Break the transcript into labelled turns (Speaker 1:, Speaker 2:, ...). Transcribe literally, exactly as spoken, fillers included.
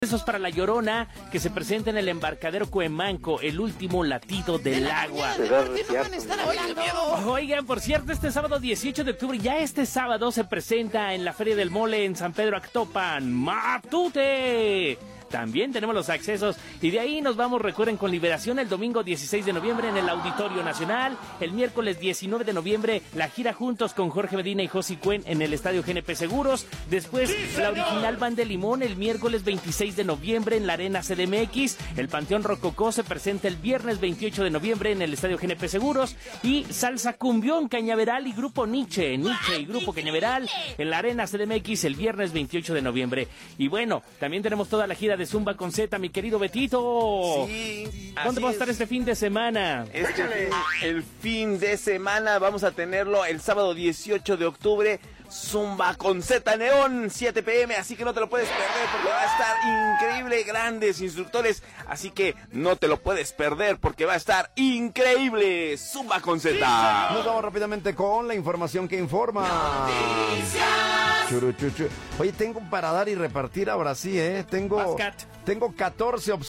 Speaker 1: Besos para La Llorona, que se presenta en el embarcadero Cuemanco, el último latido del agua. Oigan, por cierto, este sábado dieciocho de octubre, ya este sábado se presenta en la Feria del Mole en San Pedro Actopan, Matute. También tenemos los accesos y de ahí nos vamos, recuerden, con Liberación el domingo dieciséis de noviembre en el Auditorio Nacional, el miércoles diecinueve de noviembre la gira juntos con Jorge Medina y Josi Cuen en el Estadio G N P Seguros, después sí, la original Band de Limón el miércoles veintiséis de noviembre en la Arena C D M X, el Panteón Rococó se presenta el viernes veintiocho de noviembre en el Estadio G N P Seguros y Salsa Cumbión, Cañaveral y Grupo Nietzsche, Nietzsche y Grupo Cañaveral en la Arena C D M X el viernes veintiocho de noviembre. Y bueno, también tenemos toda la gira de Zumba con Z, mi querido Betito.
Speaker 2: Sí.
Speaker 1: ¿Dónde va a estar este fin de semana?
Speaker 2: Este fin, el fin de semana vamos a tenerlo el sábado dieciocho de octubre. Zumba con Z Neón, siete pe eme, así que no te lo puedes perder porque va a estar increíble, grandes instructores, así que no te lo puedes perder porque va a estar increíble. Zumba con Z.
Speaker 3: Nos vamos rápidamente con la información que informa. Churu, chu, chu. Oye, tengo para dar y repartir ahora sí, ¿eh? Tengo, tengo catorce opciones.